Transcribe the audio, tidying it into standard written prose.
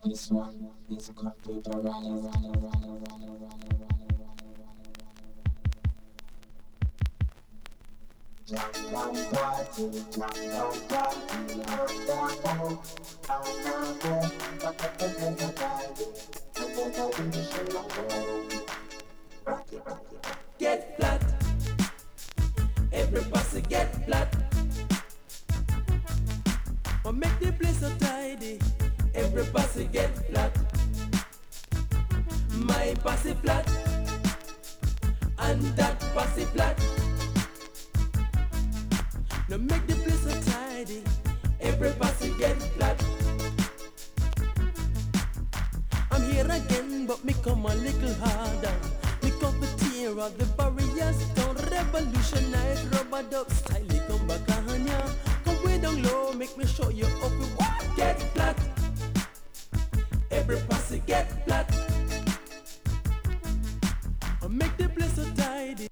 This one is computerized. Jump down party, jump down party, up down down, down down down, up up up in the party, and then I will show you. Rock it, rock it, rock it. Get flat, every pussy get flat. Or make the place so tidy, every pussy get flat. My pussy flat, and that pussy flat. Now make the place so tidy, every pussy get flat. I'm here again, but me come a little harder. Me come to tear up the barriers, don't revolutionize rubber duck style. Come back on ya, come way down low, make me show you up. What? Get flat, every pussy get flat. I make the place so tidy.